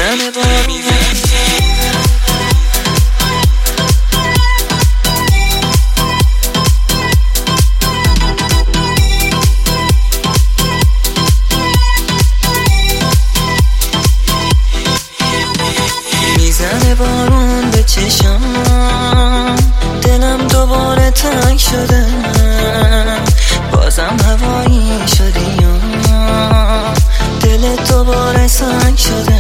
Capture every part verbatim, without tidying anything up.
میزنه بارون. میزنه بارون به چشام، دلم دوباره تنگ شده، بازم هوایی شدی یا دل دوباره سنگ شده.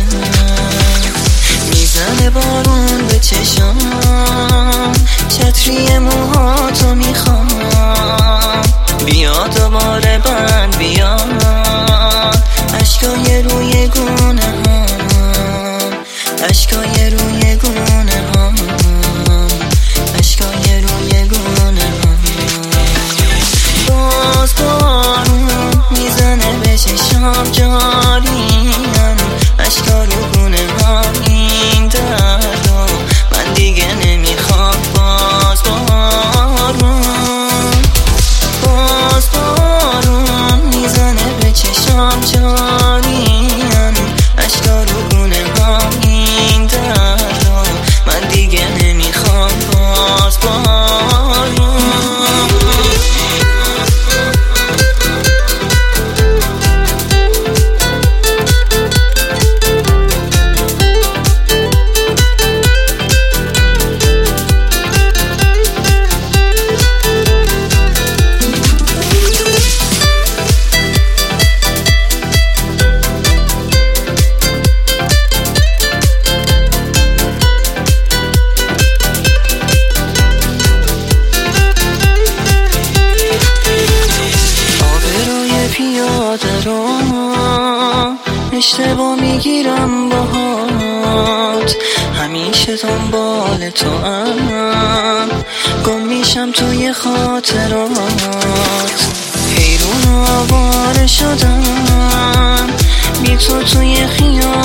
میزنه بارون به چشام، چتری موهاتو میخوام، بیا دوباره بند بیا، اشکای روی گونه هم، اشکای روی گونه هم، اشکای روی گونه هم. باز بارون میزنه به چشام جاریم، اشکا رو گونه ها، این درد رو من دیگه نمیخوام. باز بارون، باز بارون میزنه به چشام جاریم، اشکا رو گونه ها، این درد رو من دیگه نمیخوام. باز بارون. پیاده رو اشتباه میگیرم باهات، همیشه دنبال تو ام، گم میشم توی خاطرات، حیرون و آواره شدم بی تو توی خیال